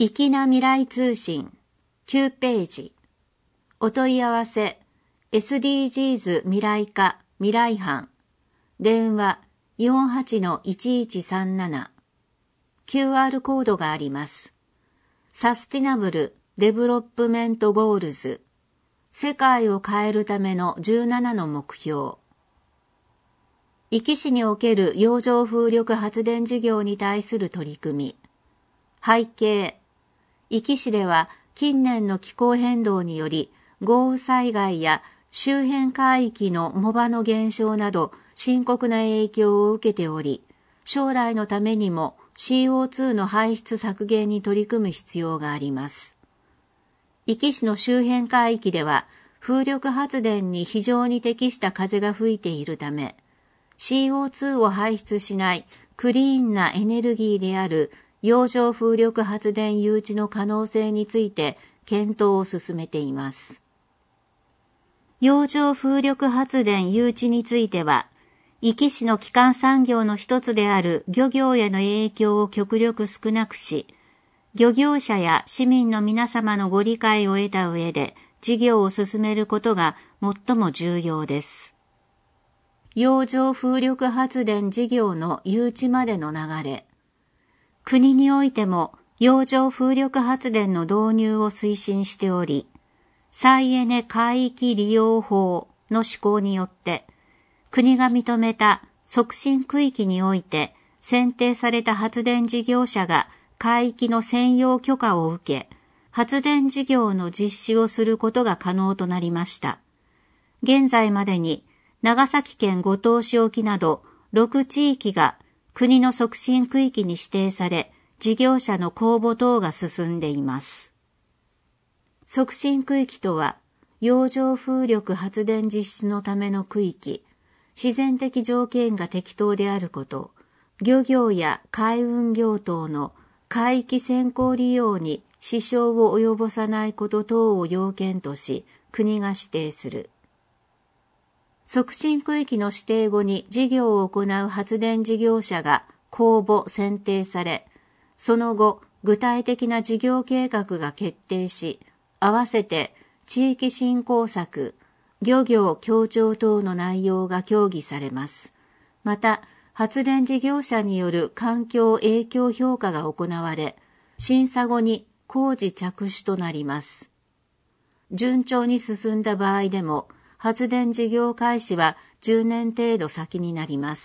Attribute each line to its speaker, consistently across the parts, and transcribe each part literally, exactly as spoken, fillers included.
Speaker 1: 粋な未来通信きゅうページ。お問い合わせ エスディージーズ 未来課未来班電話 よんはちのいちいちさんなな キューアール コードがあります。サスティナブルデベロップメントゴールズ世界を変えるためのじゅうななの目標。壱岐市における洋上風力発電事業に対する取り組み。背景。壱岐市では近年の気候変動により豪雨災害や周辺海域の藻場の減少など深刻な影響を受けており、将来のためにも シーオーツー の排出削減に取り組む必要があります。壱岐市の周辺海域では風力発電に非常に適した風が吹いているため、シーオーツー を排出しないクリーンなエネルギーである洋上風力発電誘致の可能性について検討を進めています。洋上風力発電誘致については、壱岐市の基幹産業の一つである漁業への影響を極力少なくし、漁業者や市民の皆様のご理解を得た上で事業を進めることが最も重要です。洋上風力発電事業の誘致までの流れ。国においても洋上風力発電の導入を推進しており、再エネ海域利用法の施行によって、国が認めた促進区域において選定された発電事業者が海域の専用許可を受け、発電事業の実施をすることが可能となりました。現在までに長崎県五島市沖などろく地域が国の促進区域に指定され、事業者の公募等が進んでいます。促進区域とは、洋上風力発電実施のための区域、自然的条件が適当であること、漁業や海運業等の海域先行利用に支障を及ぼさないこと等を要件とし、国が指定する。促進区域の指定後に事業を行う発電事業者が公募・選定され、その後、具体的な事業計画が決定し、合わせて地域振興策、漁業協調等の内容が協議されます。また、発電事業者による環境影響評価が行われ、審査後に工事着手となります。順調に進んだ場合でも、発電事業開始はじゅうねん程度先になります。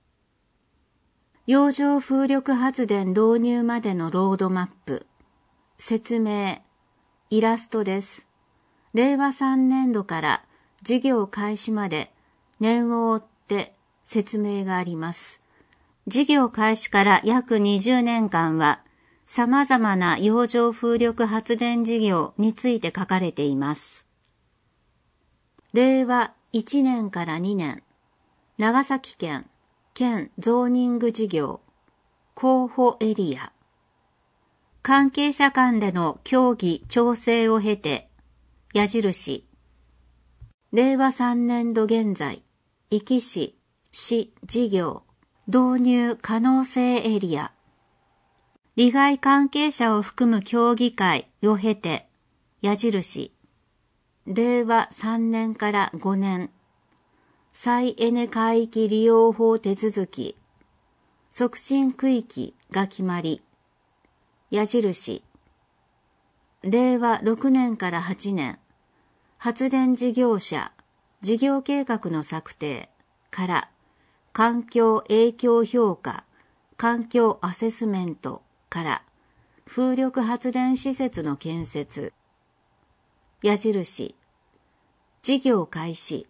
Speaker 1: 洋上風力発電導入までのロードマップ。説明。イラストです。れいわさんねんどから事業開始まで年を追って説明があります。事業開始から約にじゅうねんかんは様々な洋上風力発電事業について書かれています。れいわいちねんからにねん、長崎県、県ゾーニング事業、候補エリア。関係者間での協議・調整を経て、矢印。れいわさんねんど現在、壱岐市、市事業、導入可能性エリア。利害関係者を含む協議会を経て、矢印。れいわさんねんからごねん、再エネ海域利用法手続き、促進区域が決まり、矢印。れいわろくねんからはちねん、発電事業者、事業計画の策定から、環境影響評価、環境アセスメントから、風力発電施設の建設、矢印。事業開始。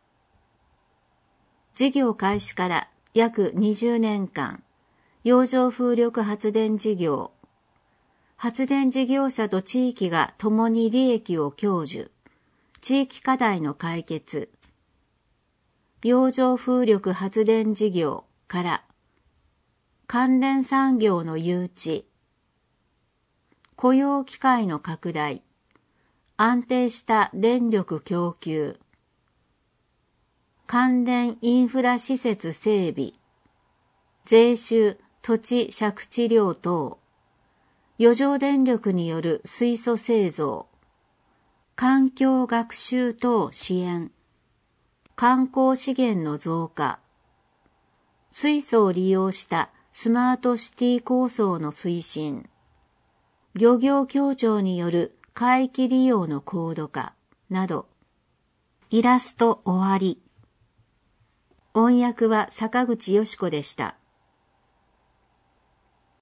Speaker 1: 事業開始から約にじゅうねんかん、洋上風力発電事業、発電事業者と地域が共に利益を享受、地域課題の解決、洋上風力発電事業から、関連産業の誘致、雇用機会の拡大、安定した電力供給、関連インフラ施設整備、税収、土地借地料等、 余剰電力による水素製造、環境学習等支援、観光資源の増加、水素を利用したスマートシティ構想の推進、漁業協調による海域利用の高度化など。イラスト終わり。音訳は坂口よし子でした。